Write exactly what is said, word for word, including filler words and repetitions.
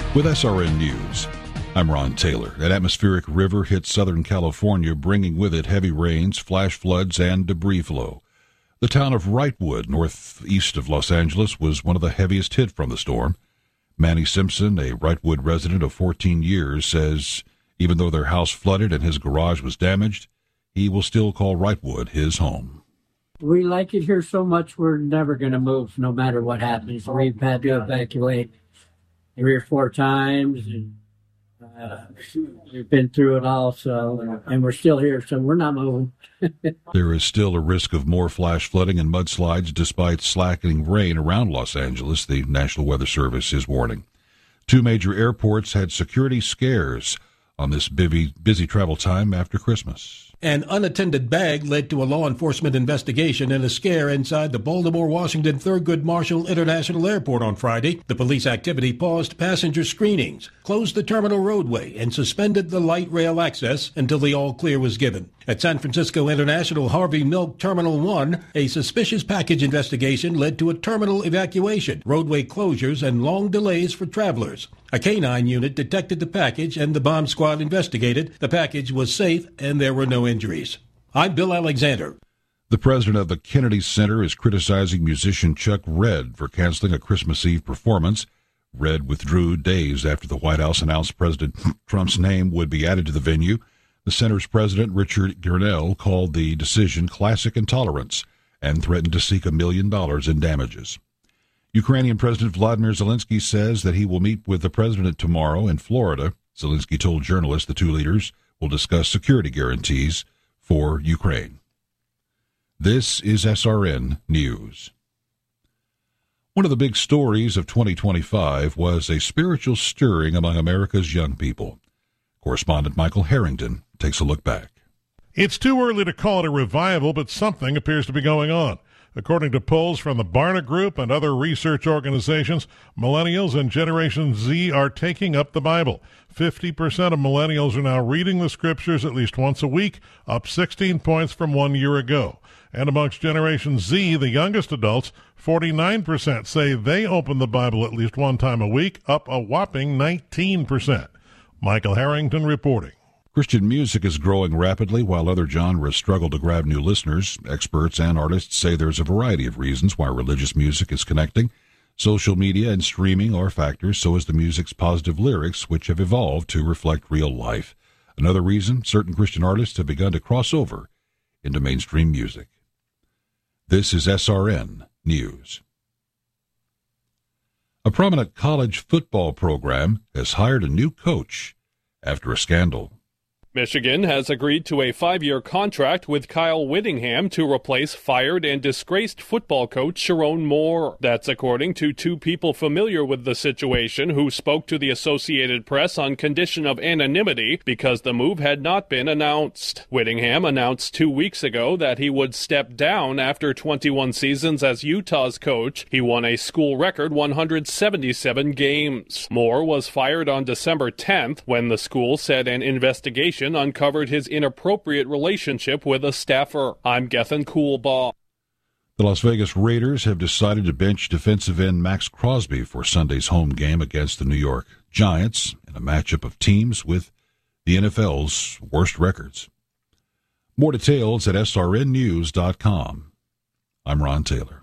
With S R N News, I'm Ron Taylor. An atmospheric river hit Southern California, bringing with it heavy rains, flash floods, and debris flow. The town of Wrightwood, northeast of Los Angeles, was one of the heaviest hit from the storm. Manny Simpson, a Wrightwood resident of fourteen years, says even though their house flooded and his garage was damaged, he will still call Wrightwood his home. We like it here so much we're never going to move no matter what happens. We've had to evacuate three or four times, and uh, we've been through it all, so, and we're still here, so we're not moving. There is still a risk of more flash flooding and mudslides despite slackening rain around Los Angeles, the National Weather Service is warning. Two major airports had security scares on this busy, busy travel time after Christmas. An unattended bag led to a law enforcement investigation and a scare inside the Baltimore-Washington Thurgood Marshall International Airport on Friday. The police activity paused passenger screenings, closed the terminal roadway, and suspended the light rail access until the all-clear was given. At San Francisco International Harvey Milk Terminal one, a suspicious package investigation led to a terminal evacuation, roadway closures, and long delays for travelers. A canine unit detected the package and the bomb squad investigated. The package was safe and there were no injuries. I'm Bill Alexander. The president of the Kennedy Center is criticizing musician Chuck Redd for canceling a Christmas Eve performance. Redd withdrew days after the White House announced President Trump's name would be added to the venue. The center's president, Richard Grenell, called the decision classic intolerance and threatened to seek a million dollars in damages. Ukrainian President Vladimir Zelensky says that he will meet with the president tomorrow in Florida. Zelensky told journalists the two leaders will discuss security guarantees for Ukraine. This is S R N News. One of the big stories of twenty twenty-five was a spiritual stirring among America's young people. Correspondent Michael Harrington takes a look back. It's too early to call it a revival, but something appears to be going on. According to polls from the Barna Group and other research organizations, millennials and Generation Z are taking up the Bible. fifty percent of millennials are now reading the scriptures at least once a week, up sixteen points from one year ago. And amongst Generation Z, the youngest adults, forty-nine percent say they open the Bible at least one time a week, up a whopping nineteen percent. Michael Harrington reporting. Christian music is growing rapidly while other genres struggle to grab new listeners. Experts and artists say there's a variety of reasons why religious music is connecting. Social media and streaming are factors, so is the music's positive lyrics, which have evolved to reflect real life. Another reason, certain Christian artists have begun to cross over into mainstream music. This is S R N News. A prominent college football program has hired a new coach after a scandal. Michigan has agreed to a five-year contract with Kyle Whittingham to replace fired and disgraced football coach Sharon Moore. That's according to two people familiar with the situation who spoke to the Associated Press on condition of anonymity because the move had not been announced. Whittingham announced two weeks ago that he would step down after twenty-one seasons as Utah's coach. He won a school record one hundred seventy-seven games. Moore was fired on December tenth when the school said an investigation uncovered his inappropriate relationship with a staffer. I'm Gethin Coolbaugh. The Las Vegas Raiders have decided to bench defensive end Max Crosby for Sunday's home game against the New York Giants in a matchup of teams with the N F L's worst records. More details at S R N news dot com. I'm Ron Taylor.